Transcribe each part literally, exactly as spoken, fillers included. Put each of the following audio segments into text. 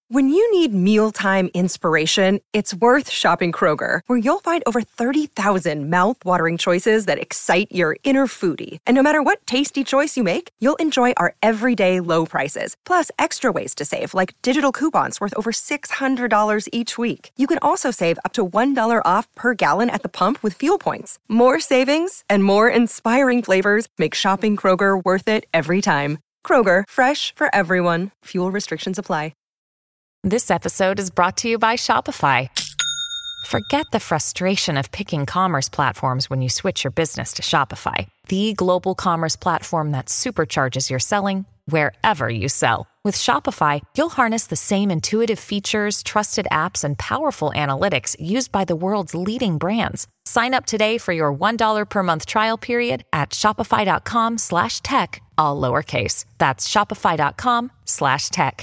When you need mealtime inspiration, it's worth shopping Kroger, where you'll find over thirty thousand mouth-watering choices that excite your inner foodie. And no matter what tasty choice you make, you'll enjoy our everyday low prices, plus extra ways to save, like digital coupons worth over six hundred dollars each week. You can also save up to one dollar off per gallon at the pump with fuel points. More savings and more inspiring flavors make shopping Kroger worth it every time. Kroger, fresh for everyone. Fuel restrictions apply. This episode is brought to you by Shopify. Forget the frustration of picking commerce platforms when you switch your business to Shopify, the global commerce platform that supercharges your selling wherever you sell. With Shopify, you'll harness the same intuitive features, trusted apps, and powerful analytics used by the world's leading brands. Sign up today for your one dollar per month trial period at shopify.com slash tech, all lowercase. That's shopify.com slash tech.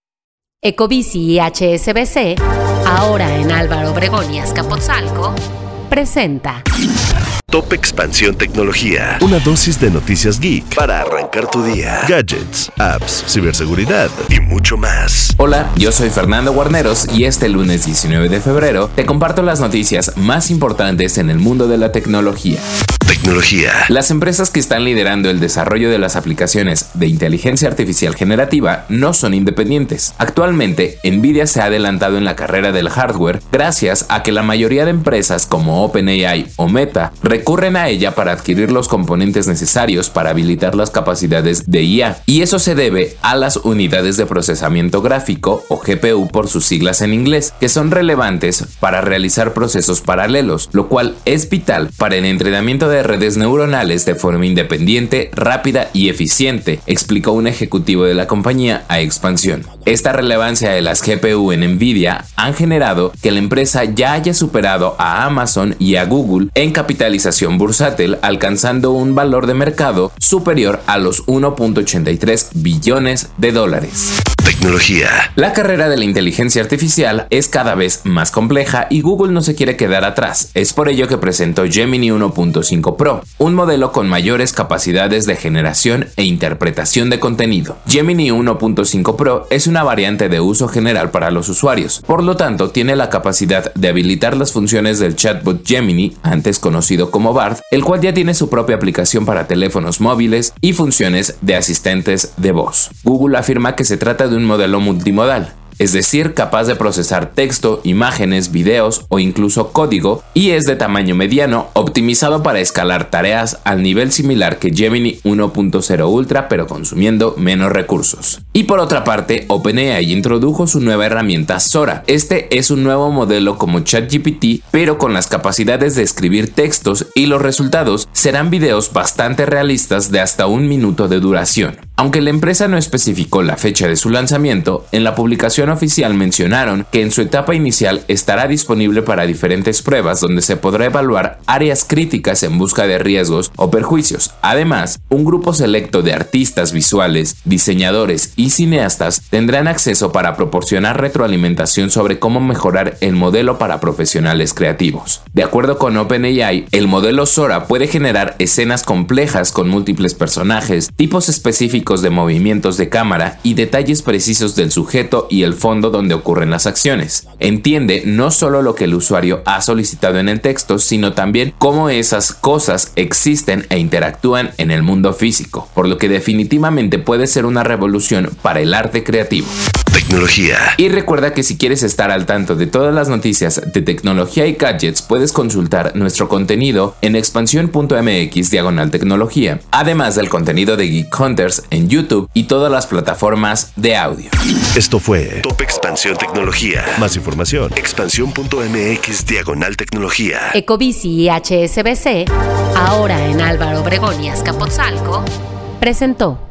Ecobici y H S B C, ahora en Álvaro Obregón y Azcapotzalco, presenta Top Expansión Tecnología. Una dosis de noticias geek para arrancar tu día. Gadgets, apps, ciberseguridad y mucho más. Hola, yo soy Fernando Guarneros y este lunes diecinueve de febrero te comparto las noticias más importantes en el mundo de la tecnología. Tecnología. Las empresas que están liderando el desarrollo de las aplicaciones de inteligencia artificial generativa no son independientes. Actualmente, Nvidia se ha adelantado en la carrera del hardware gracias a que la mayoría de empresas como OpenAI o Meta recurren a ella para adquirir los componentes necesarios para habilitar las capacidades de I A. Y eso se debe a las unidades de procesamiento gráfico o G P U por sus siglas en inglés, que son relevantes para realizar procesos paralelos, lo cual es vital para el entrenamiento de redes neuronales de forma independiente, rápida y eficiente, explicó un ejecutivo de la compañía a Expansión. Esta relevancia de las G P U en Nvidia han generado que la empresa ya haya superado a Amazon y a Google en capitalización bursátil, alcanzando un valor de mercado superior a los uno punto ochenta y tres billones de dólares. Tecnología. La carrera de la inteligencia artificial es cada vez más compleja y Google no se quiere quedar atrás. Es por ello que presentó Gemini uno punto cinco Pro, un modelo con mayores capacidades de generación e interpretación de contenido. Gemini uno punto cinco Pro es una variante de uso general para los usuarios, por lo tanto tiene la capacidad de habilitar las funciones del chatbot Gemini, antes conocido como Bard, el cual ya tiene su propia aplicación para teléfonos móviles y funciones de asistentes de voz. Google afirma que se trata de un modelo multimodal, es decir, capaz de procesar texto, imágenes, videos o incluso código, y es de tamaño mediano, optimizado para escalar tareas al nivel similar que Gemini uno punto cero Ultra, pero consumiendo menos recursos. Y por otra parte, OpenAI introdujo su nueva herramienta Sora. Este es un nuevo modelo como ChatGPT, pero con las capacidades de escribir textos, y los resultados serán videos bastante realistas de hasta un minuto de duración. Aunque la empresa no especificó la fecha de su lanzamiento, en la publicación oficial mencionaron que en su etapa inicial estará disponible para diferentes pruebas donde se podrá evaluar áreas críticas en busca de riesgos o perjuicios. Además, un grupo selecto de artistas visuales, diseñadores y cineastas tendrán acceso para proporcionar retroalimentación sobre cómo mejorar el modelo para profesionales creativos. De acuerdo con OpenAI, el modelo Sora puede generar escenas complejas con múltiples personajes, tipos específicos de movimientos de cámara y detalles precisos del sujeto y el fondo donde ocurren las acciones. Entiende no solo lo que el usuario ha solicitado en el texto, sino también cómo esas cosas existen e interactúan en el mundo físico, por lo que definitivamente puede ser una revolución para el arte creativo. Tecnología. Y recuerda que si quieres estar al tanto de todas las noticias de tecnología y gadgets, puedes consultar nuestro contenido en expansión.mx diagonal tecnología, además del contenido de Geek Hunters en YouTube y todas las plataformas de audio. Esto fue Top Expansión Tecnología. Más información, expansión.mx diagonal tecnología. Ecobici y H S B C, ahora en Álvaro Obregón y Azcapotzalco, presentó